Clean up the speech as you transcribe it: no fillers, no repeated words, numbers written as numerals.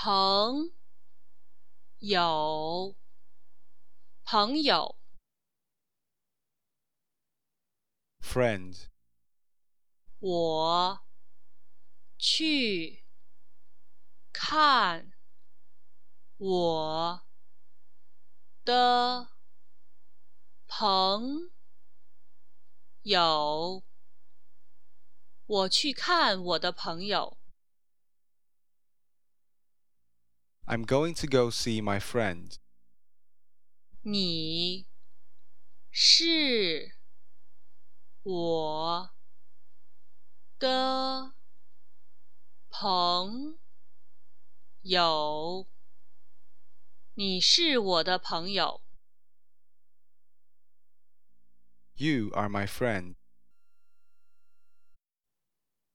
朋友，朋友， friend, 我去看我的朋友，我去看我的朋友。 I'm going to go see my friend. 你是我的朋友，你是我的朋友。 You are my friend.